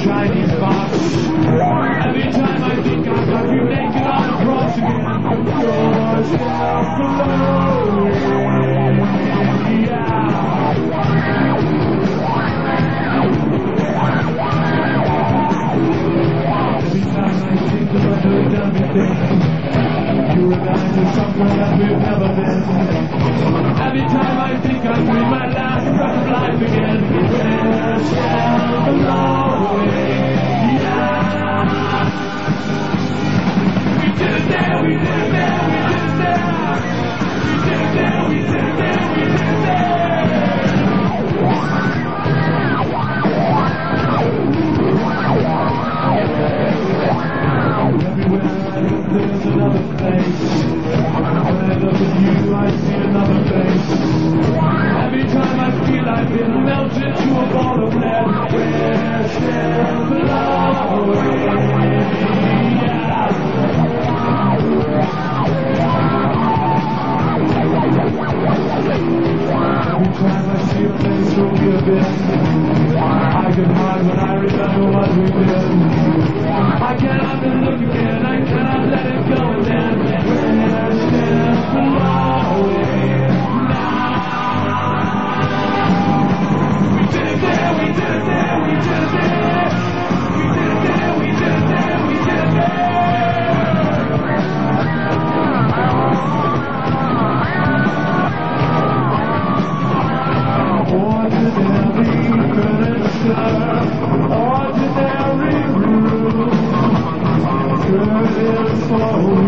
Chinese box. Every time I think I got you naked on the cross again, you're still below. Yeah. Every time I think that I know done me things, you remind me somewhere that we've never been. Every time I think I breathe my last breath of life again, we're still below. Yeah. We did it there, we did it there, we did it there. We did it there, we did it there, we did it there. Everywhere I look, there's another face. When I look at you, I see another face. Every time I feel I've been melted to a ball of lead, we're still below. Yeah. Every time I see a place where we have been, I can hide when I remember what we did. I cannot look again, I cannot let it go, and then we're still below. We did it there, we did it there, we did it there. We did it there, we did it there, we did it there. Ordinary furniture, ordinary room, good is for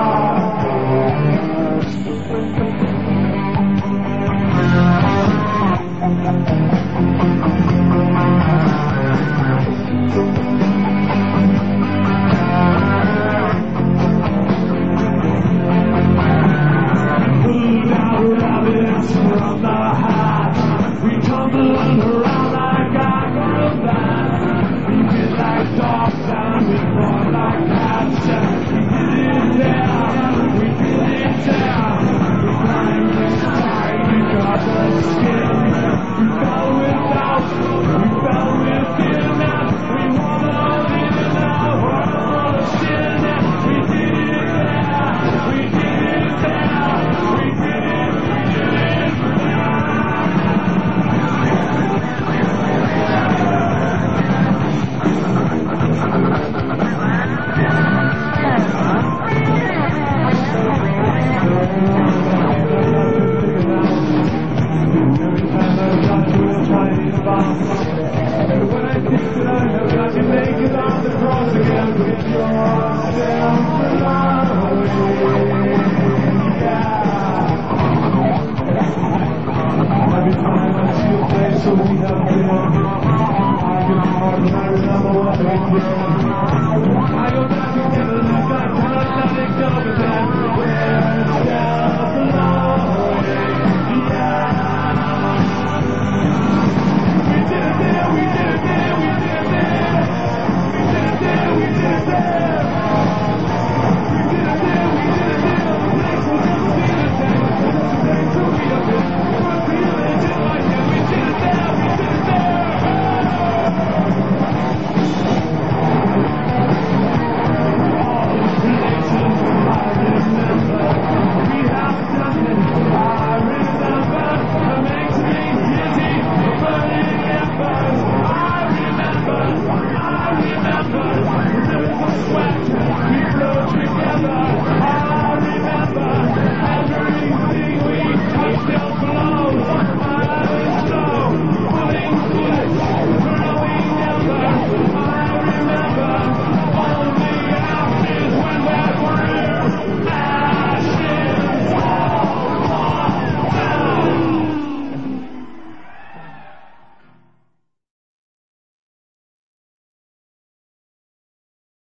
From the hat, we tumble around like acrobats. We get like dogs and we fall like cats. We did it there, we did it there. We climbed the sky, we got the skin. We fell without, we fell within. We wallowed in a world of sin. We did it there, we did it there, we did it. When I think that I have got to make it on the cross again, with your arms down the line. Every time I see a place where we have been, I get hard and I remember what we did.